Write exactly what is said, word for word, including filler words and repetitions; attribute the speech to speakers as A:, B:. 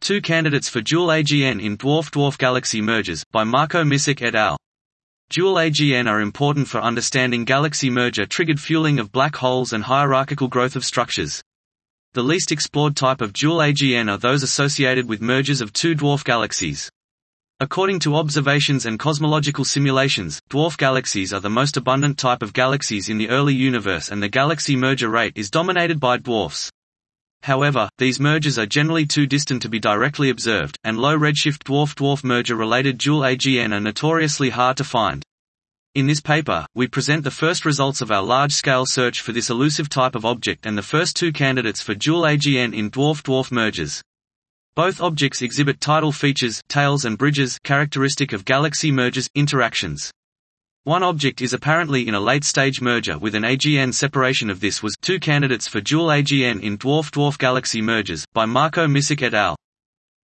A: Two candidates for dual A G N in dwarf-dwarf galaxy mergers, by Marko Misic et al. Dual A G N are important for understanding galaxy merger-triggered fueling of black holes and hierarchical growth of structures. The least explored type of dual A G N are those associated with mergers of two dwarf galaxies. According to observations and cosmological simulations, dwarf galaxies are the most abundant type of galaxies in the early universe, and the galaxy merger rate is dominated by dwarfs. However, these mergers are generally too distant to be directly observed, and low redshift dwarf-dwarf merger-related dual A G N are notoriously hard to find. In this paper, we present the first results of our large-scale search for this elusive type of object and the first two candidates for dual A G N in dwarf-dwarf mergers. Both objects exhibit tidal features, tails and bridges, characteristic of galaxy mergers interactions. One object is apparently in a late-stage merger with an A G N separation of this was two candidates for dual A G N in dwarf-dwarf galaxy mergers, by Marko Misic et al.